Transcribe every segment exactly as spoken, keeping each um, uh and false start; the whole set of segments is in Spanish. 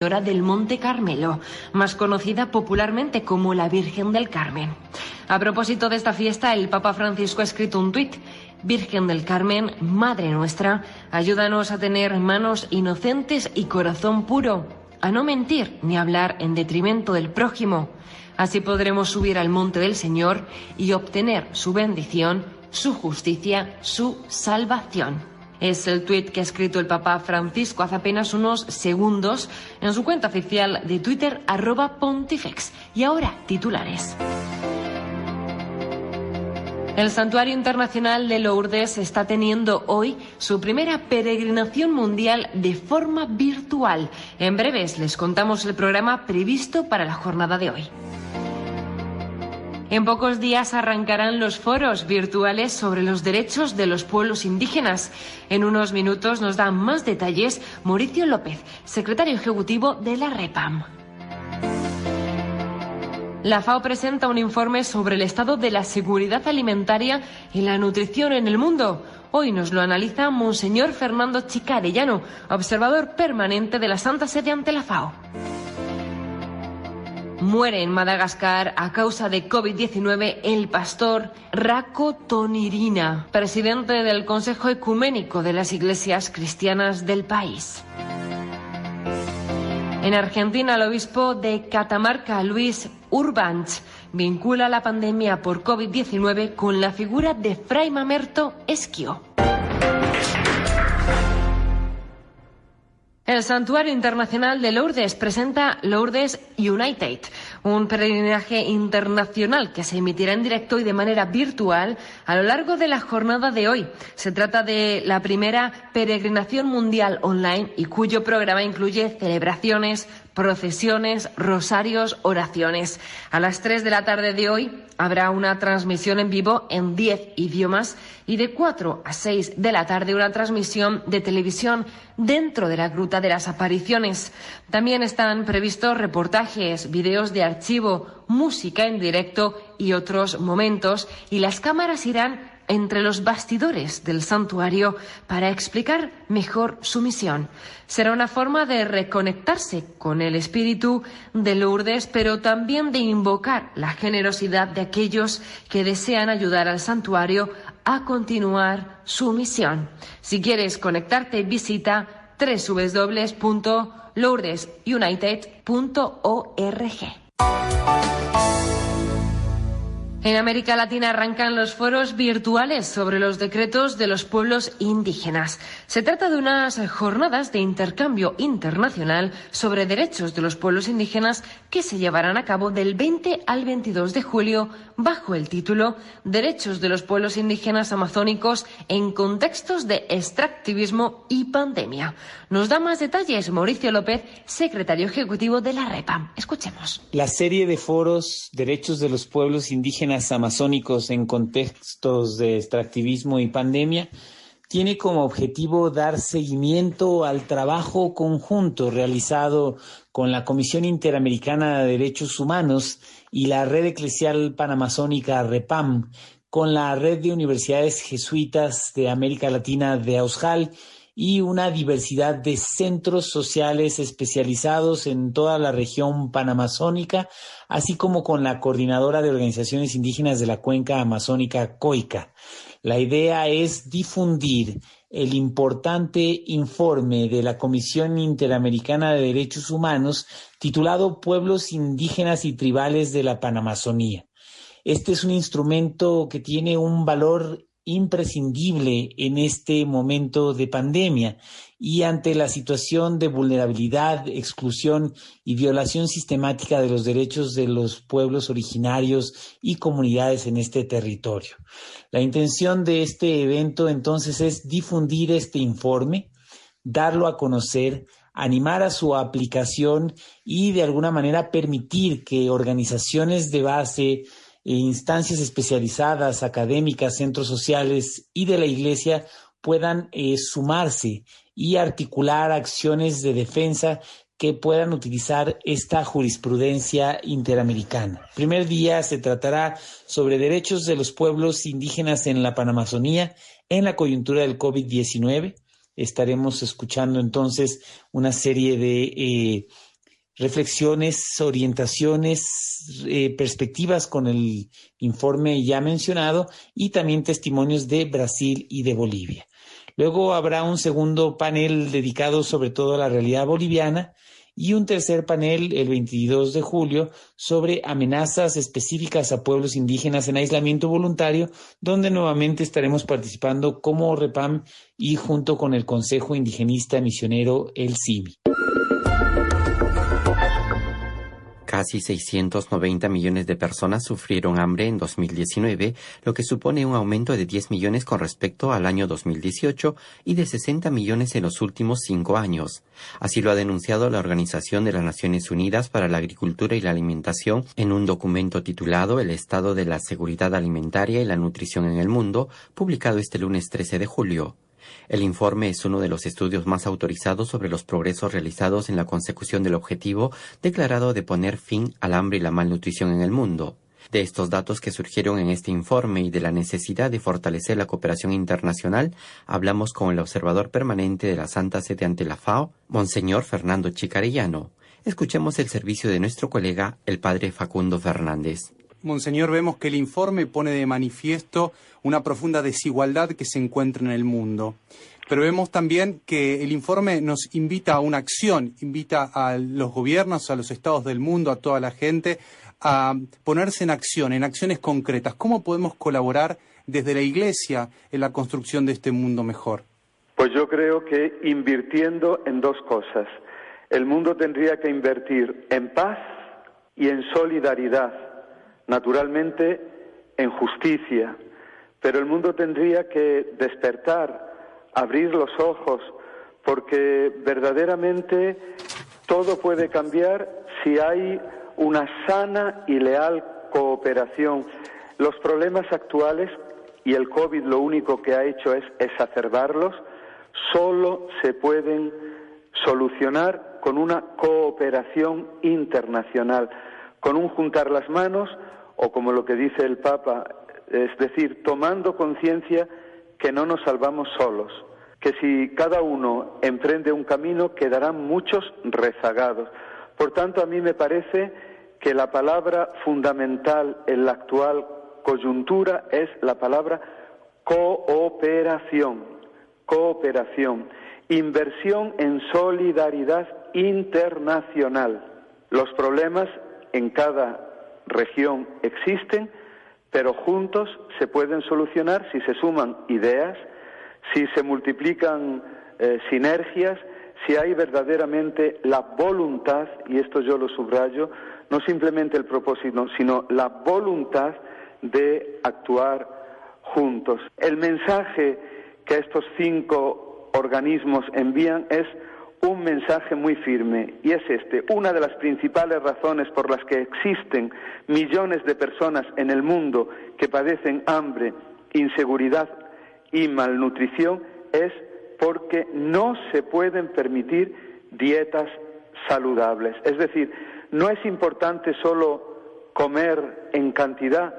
del Monte Carmelo, más conocida popularmente como la Virgen del Carmen. A propósito de esta fiesta, el Papa Francisco ha escrito un tuit: Virgen del Carmen, Madre nuestra, ayúdanos a tener manos inocentes y corazón puro, a no mentir ni hablar en detrimento del prójimo. Así podremos subir al monte del Señor y obtener su bendición, su justicia, su salvación. Es el tuit que ha escrito el Papa Francisco hace apenas unos segundos en su cuenta oficial de Twitter, arroba pontifex. Y ahora, titulares. El Santuario Internacional de Lourdes está teniendo hoy su primera peregrinación mundial de forma virtual. En breves les contamos el programa previsto para la jornada de hoy. En pocos días arrancarán los foros virtuales sobre los derechos de los pueblos indígenas. En unos minutos nos da más detalles Mauricio López, secretario ejecutivo de la REPAM. La FAO presenta un informe sobre el estado de la seguridad alimentaria y la nutrición en el mundo. Hoy nos lo analiza Monseñor Fernando Chica-Arellano, observador permanente de la Santa Sede ante la FAO. Muere en Madagascar a causa de COVID diecinueve el pastor Rako Tonirina, presidente del Consejo Ecuménico de las Iglesias Cristianas del país. En Argentina, el obispo de Catamarca, Luis Urbanch, vincula la pandemia por COVID diecinueve con la figura de Fray Mamerto Esquio. El Santuario Internacional de Lourdes presenta Lourdes United, un peregrinaje internacional que se emitirá en directo y de manera virtual a lo largo de la jornada de hoy. Se trata de la primera peregrinación mundial online y cuyo programa incluye celebraciones, procesiones, rosarios, oraciones. A las tres de la tarde de hoy habrá una transmisión en vivo en diez idiomas y de cuatro a seis de la tarde una transmisión de televisión dentro de la Gruta de las Apariciones. También están previstos reportajes, videos de archivo, música en directo y otros momentos, y las cámaras irán entre los bastidores del santuario para explicar mejor su misión. Será una forma de reconectarse con el espíritu de Lourdes, pero también de invocar la generosidad de aquellos que desean ayudar al santuario a continuar su misión. Si quieres conectarte, visita doble u doble u doble u punto lourdes united punto org. En América Latina arrancan los foros virtuales sobre los decretos de los pueblos indígenas. Se trata de unas jornadas de intercambio internacional sobre derechos de los pueblos indígenas que se llevarán a cabo del veinte al veintidós de julio bajo el título Derechos de los pueblos indígenas amazónicos en contextos de extractivismo y pandemia. Nos da más detalles Mauricio López, secretario ejecutivo de la REPAM. Escuchemos. La serie de foros Derechos de los pueblos indígenas amazónicos en contextos de extractivismo y pandemia tiene como objetivo dar seguimiento al trabajo conjunto realizado con la Comisión Interamericana de Derechos Humanos y la Red Eclesial Panamazónica REPAM, con la Red de Universidades Jesuitas de América Latina de AUSJAL y una diversidad de centros sociales especializados en toda la región panamazónica, así como con la Coordinadora de Organizaciones Indígenas de la Cuenca Amazónica, COICA. La idea es difundir el importante informe de la Comisión Interamericana de Derechos Humanos titulado Pueblos Indígenas y Tribales de la Panamazonía. Este es un instrumento que tiene un valor imprescindible en este momento de pandemia y ante la situación de vulnerabilidad, exclusión y violación sistemática de los derechos de los pueblos originarios y comunidades en este territorio. La intención de este evento entonces es difundir este informe, darlo a conocer, animar a su aplicación y de alguna manera permitir que organizaciones de base, e instancias especializadas, académicas, centros sociales y de la Iglesia puedan eh, sumarse y articular acciones de defensa que puedan utilizar esta jurisprudencia interamericana. El primer día se tratará sobre derechos de los pueblos indígenas en la Panamazonía en la coyuntura del COVID diecinueve. Estaremos escuchando entonces una serie de eh, reflexiones, orientaciones, eh, perspectivas con el informe ya mencionado y también testimonios de Brasil y de Bolivia. Luego habrá un segundo panel dedicado sobre todo a la realidad boliviana y un tercer panel el veintidós de julio sobre amenazas específicas a pueblos indígenas en aislamiento voluntario, donde nuevamente estaremos participando como REPAM y junto con el Consejo Indigenista Misionero, el C I M I. Casi seiscientos noventa millones de personas sufrieron hambre en dos mil diecinueve, lo que supone un aumento de diez millones con respecto al año dos mil dieciocho y de sesenta millones en los últimos cinco años. Así lo ha denunciado la Organización de las Naciones Unidas para la Agricultura y la Alimentación en un documento titulado El estado de la seguridad alimentaria y la nutrición en el mundo, publicado este lunes trece de julio. El informe es uno de los estudios más autorizados sobre los progresos realizados en la consecución del objetivo declarado de poner fin al hambre y la malnutrición en el mundo. De estos datos que surgieron en este informe y de la necesidad de fortalecer la cooperación internacional, hablamos con el observador permanente de la Santa Sede ante la FAO, Monseñor Fernando Chicarellano. Escuchemos el servicio de nuestro colega, el padre Facundo Fernández. Monseñor, vemos que el informe pone de manifiesto una profunda desigualdad que se encuentra en el mundo. Pero vemos también que el informe nos invita a una acción, invita a los gobiernos, a los estados del mundo, a toda la gente, a ponerse en acción, en acciones concretas. ¿Cómo podemos colaborar desde la Iglesia en la construcción de este mundo mejor? Pues yo creo que invirtiendo en dos cosas. El mundo tendría que invertir en paz y en solidaridad. Naturalmente, en justicia, pero el mundo tendría que despertar, abrir los ojos, porque verdaderamente todo puede cambiar si hay una sana y leal cooperación. Los problemas actuales, y el COVID lo único que ha hecho es exacerbarlos, solo se pueden solucionar con una cooperación internacional, con un juntar las manos, o como lo que dice el Papa, es decir, tomando conciencia que no nos salvamos solos, que si cada uno emprende un camino quedarán muchos rezagados. Por tanto, a mí me parece que la palabra fundamental en la actual coyuntura es la palabra cooperación, cooperación, inversión en solidaridad internacional. Los problemas en cada región existen, pero juntos se pueden solucionar si se suman ideas, si se multiplican eh, sinergias, si hay verdaderamente la voluntad, y esto yo lo subrayo, no simplemente el propósito, sino la voluntad de actuar juntos. El mensaje que estos cinco organismos envían es un mensaje muy firme, y es este: una de las principales razones por las que existen millones de personas en el mundo que padecen hambre, inseguridad y malnutrición es porque no se pueden permitir dietas saludables. Es decir, no es importante solo comer en cantidad,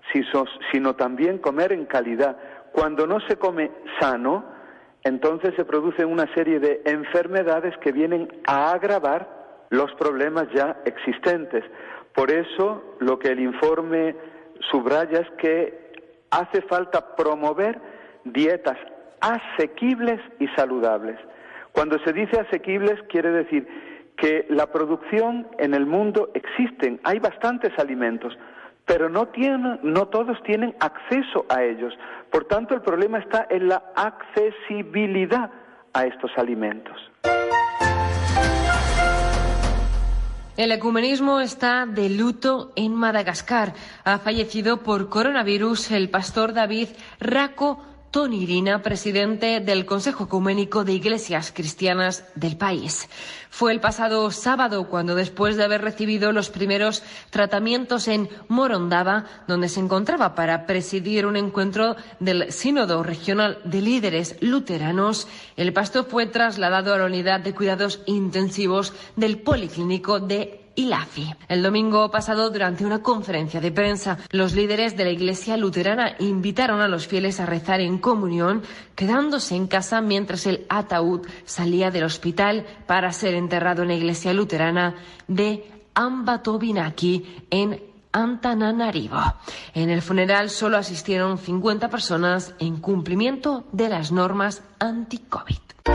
sino también comer en calidad. Cuando no se come sano, entonces se producen una serie de enfermedades que vienen a agravar los problemas ya existentes. Por eso, lo que el informe subraya es que hace falta promover dietas asequibles y saludables. Cuando se dice asequibles, quiere decir que la producción en el mundo existen, hay bastantes alimentos, pero no tienen, no todos tienen acceso a ellos. Por tanto, el problema está en la accesibilidad a estos alimentos. El ecumenismo está de luto en Madagascar. Ha fallecido por coronavirus el pastor David Rako Tonirina, presidente del Consejo Ecuménico de Iglesias Cristianas del país. Fue el pasado sábado cuando, después de haber recibido los primeros tratamientos en Morondava, donde se encontraba para presidir un encuentro del Sínodo Regional de Líderes Luteranos, el pastor fue trasladado a la unidad de cuidados intensivos del Policlínico de y la F I. El domingo pasado, durante una conferencia de prensa, los líderes de la Iglesia luterana invitaron a los fieles a rezar en comunión, quedándose en casa mientras el ataúd salía del hospital para ser enterrado en la Iglesia luterana de Ambatovinaki, en Antananarivo. En el funeral solo asistieron cincuenta personas en cumplimiento de las normas anti-COVID.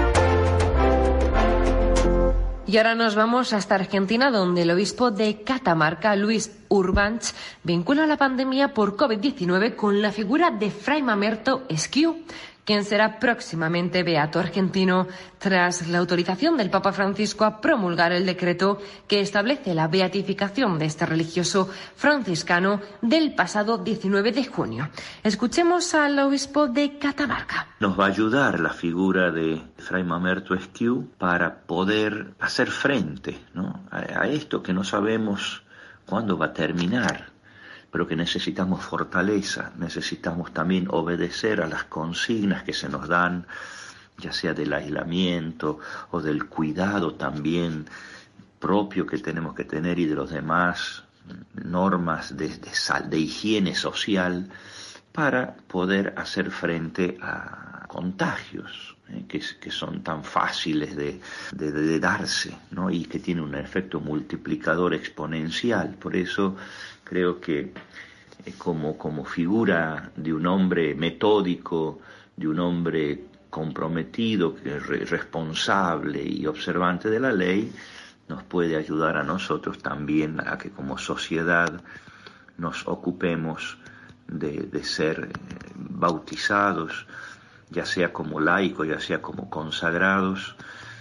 Y ahora nos vamos hasta Argentina, donde el obispo de Catamarca, Luis Urbanch, vincula la pandemia por COVID diecinueve con la figura de Fray Mamerto Esquiú, quien será próximamente beato argentino tras la autorización del Papa Francisco a promulgar el decreto que establece la beatificación de este religioso franciscano del pasado diecinueve de junio. Escuchemos al obispo de Catamarca. Nos va a ayudar la figura de Fray Mamerto Esquiú para poder hacer frente, ¿no?, a, a esto que no sabemos cuándo va a terminar, pero que necesitamos fortaleza, necesitamos también obedecer a las consignas que se nos dan, ya sea del aislamiento o del cuidado también propio que tenemos que tener y de los demás, normas de, de, sal, de higiene social, para poder hacer frente a contagios eh, que, que son tan fáciles de, de, de darse, ¿no?, y que tienen un efecto multiplicador exponencial. Por eso creo que eh, como, como figura de un hombre metódico, de un hombre comprometido, que re, responsable y observante de la ley, nos puede ayudar a nosotros también a que como sociedad nos ocupemos de, de ser eh, bautizados, ya sea como laicos, ya sea como consagrados,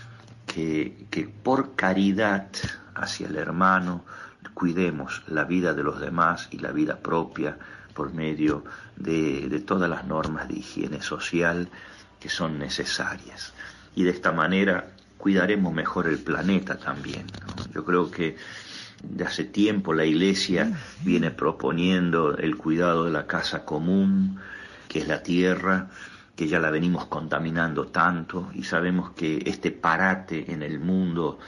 que, que por caridad hacia el hermano cuidemos la vida de los demás y la vida propia por medio de, de todas las normas de higiene social que son necesarias. Y de esta manera cuidaremos mejor el planeta también, ¿no? Yo creo que de hace tiempo la Iglesia viene proponiendo el cuidado de la casa común, que es la tierra, que ya la venimos contaminando tanto, y sabemos que este parate en el mundo,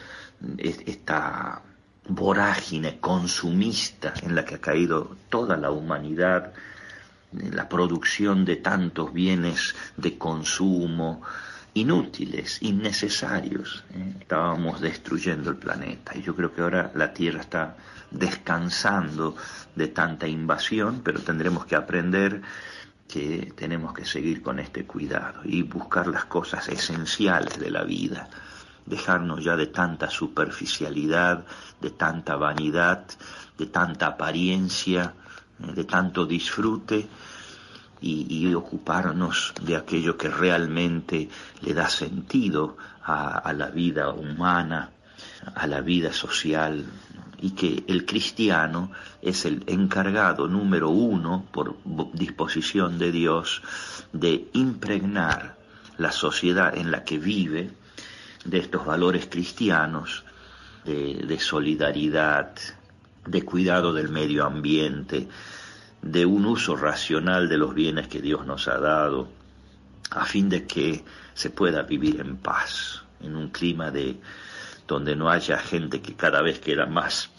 esta vorágine consumista en la que ha caído toda la humanidad, la producción de tantos bienes de consumo inútiles, innecesarios, ¿eh? Estábamos destruyendo el planeta, y yo creo que ahora la Tierra está descansando de tanta invasión, pero tendremos que aprender que tenemos que seguir con este cuidado y buscar las cosas esenciales de la vida, dejarnos ya de tanta superficialidad, de tanta vanidad, de tanta apariencia, de tanto disfrute, y, y ocuparnos de aquello que realmente le da sentido a, a la vida humana, a la vida social, y que el cristiano es el encargado número uno, por disposición de Dios, de impregnar la sociedad en la que vive de estos valores cristianos, de, de solidaridad, de cuidado del medio ambiente, de un uso racional de los bienes que Dios nos ha dado, a fin de que se pueda vivir en paz, en un clima de donde no haya gente que cada vez queda más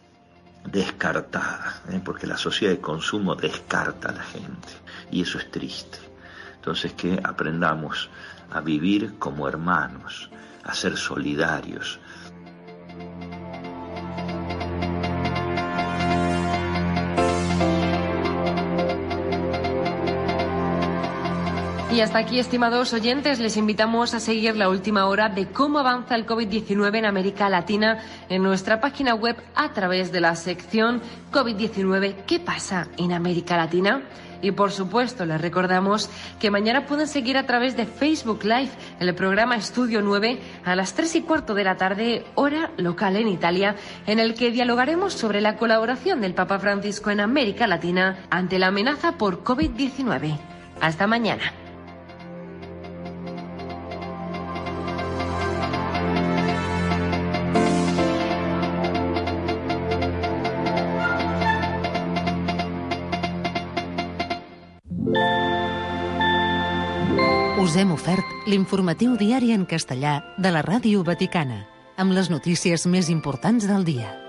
descartada, ¿eh? Porque la sociedad de consumo descarta a la gente, y eso es triste. Entonces, que aprendamos a vivir como hermanos, a ser solidarios. Y hasta aquí, estimados oyentes, les invitamos a seguir la última hora de cómo avanza el COVID diecinueve en América Latina en nuestra página web a través de la sección COVID diecinueve, ¿qué pasa en América Latina? Y por supuesto, les recordamos que mañana pueden seguir a través de Facebook Live el programa Estudio nueve a las tres y cuarto de la tarde, hora local en Italia, en el que dialogaremos sobre la colaboración del Papa Francisco en América Latina ante la amenaza por COVID diecinueve. Hasta mañana. Us hem ofert l'informatiu diari en castellà de la Ràdio Vaticana, amb les notícies més importants del dia.